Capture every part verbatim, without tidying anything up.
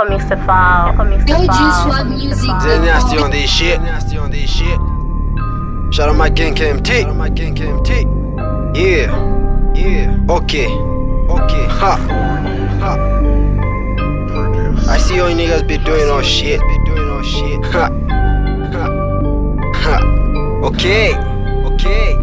comme il se fort, comme il se Yo, fort. Juice W R L D music. Jay Nasty on this shit. Nasty on this shit. Shout out my gang K M T. Shout out my gang K M T. Yeah. Yeah. Okay. Okay. Ha. Ha. I see all you niggas be doing all shit. Be doing all shit. Ha. Ha. Ha. Okay. Okay.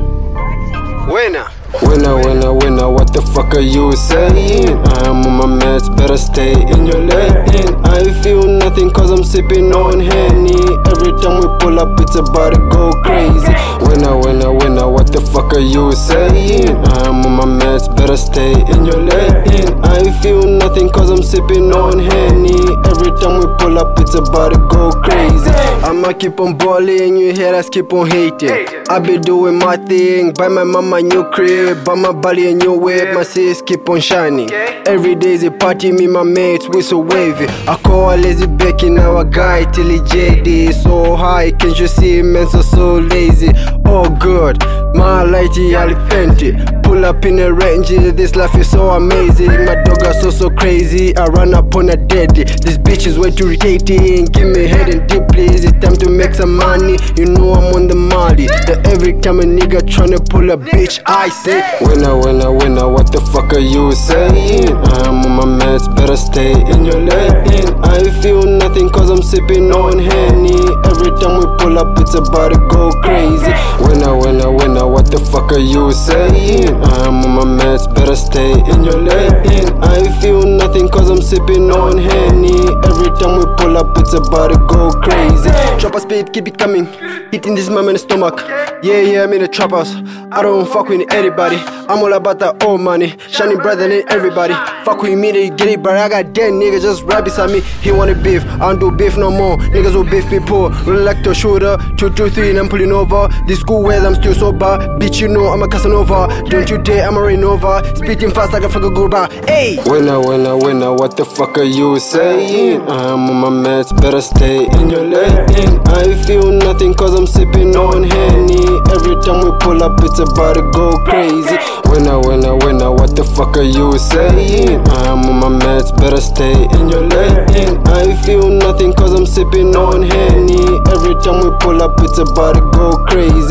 Winner. Winner, winner, winner, what the fuck are you saying? I'm on my meds, better stay in your lane. I feel nothing cause I'm sipping on Henny. Every time we pull up it's about to go crazy. Winner, winner, winner, what the fuck are you saying? I'm on my meds, better stay in your lane. I feel nothing cause I'm sipping on Henny. Every time we pull up it's about to go crazy. I'ma keep on balling, you haters keep on hating. I be doing my thing, buy my mama new crib, buy my body a new whip, my sis keep on shining. Every day's a party, me my mates, we so wavy. I call lazy Becky, now a guy till he J D. So high, can't you see, man, so so lazy. Oh good, my lighty alipenti. Pull up in a range, this life is so amazing. My dog are so so crazy, I run up on a daddy. This bitch is way too irritating, give me head and deep please. It's time to make some money, you know I'm on the molly. That every time a nigga tryna pull a bitch, I say winner, winner, winner, what the fuck are you saying? I'm on my meds, better stay in your lane. I feel nothing cause I'm sipping on Henny. Every time we pull up it's about to go crazy. Winner, winner, winner, what the fuck are you saying? I'm on my meds, better stay in your lane. I feel nothing cause I'm sipping on Henny. Every time we pull up it's about to go crazy. Drop a speed, keep it coming, hitting this man in the stomach. Yeah, yeah, I'm in the trap house, I don't fuck with anybody. I'm all about that old money, shining brighter than everybody. Fuck with me, they get it, but I got dead niggas just right beside me. He wanted beef, I don't do beef no more. Niggas will beef people, really like to shooter. Two, two, three, and I'm pulling over. This school where I'm still sober. Bitch, you know I'm a Casanova. Don't you dare, I'm a Renova. Spitting fast like a fucking Goomba. Hey! Winner, winner, winner, what the fuck are you saying? I'm on my meds, better stay in your lane. I feel nothing cause I'm sipping on Henny. Every time we pull up it's about to go crazy. Winner, winner, winner, what the fuck are you saying? I'm on my meds, better stay in your lane. I feel nothing cause I'm sipping on Henny. Every time we pull up it's about to go crazy.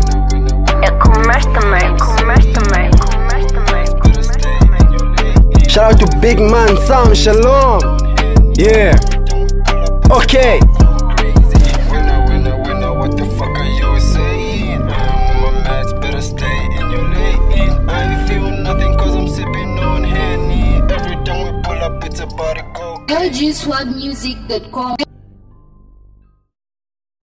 Shout out to Big Man Sam, shalom. Yeah. Okay. Winner, winner, winner, what the fuck are you saying? I'm on my meds, better stay in your lane. I feel nothing cause I'm sipping on Henny. Every time we pull up it's about to go. Yo, Juice W R L D music dot com.